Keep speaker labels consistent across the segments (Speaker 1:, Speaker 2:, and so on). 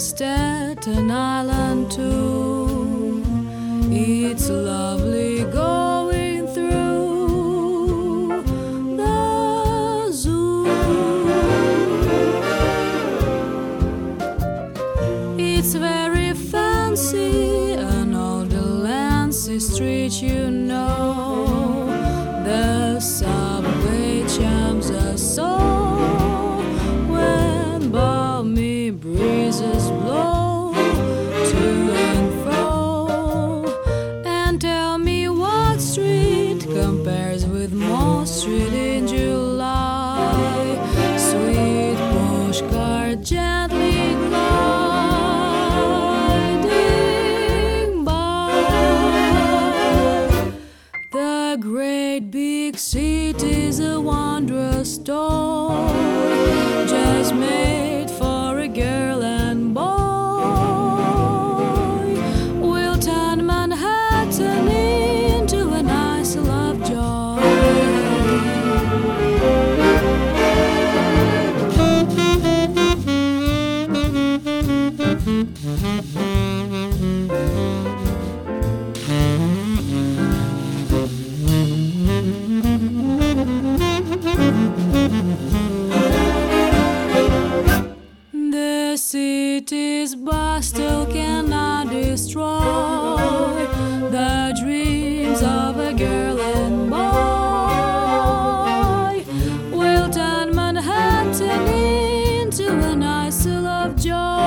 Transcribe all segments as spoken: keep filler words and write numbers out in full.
Speaker 1: Staten Island too. It's lovely going through the zoo. It's very fancy, an old Delancey Street, you know. The subway chimes are so when balmy breezes blow to and fro. And tell me what street compares with Mott Street in July. Sweet postcard gently gliding by. The great big city's a wondrous story, just made for a girl and boy. We'll turn Manhattan into an isle of joy. The city's bustle cannot destroy the dreams of a girl and boy. We'll turn Manhattan into an isle of joy.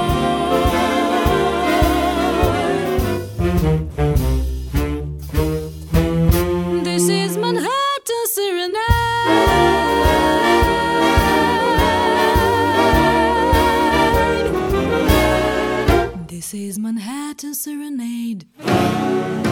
Speaker 1: This is Manhattan Serenade. This is Manhattan Serenade.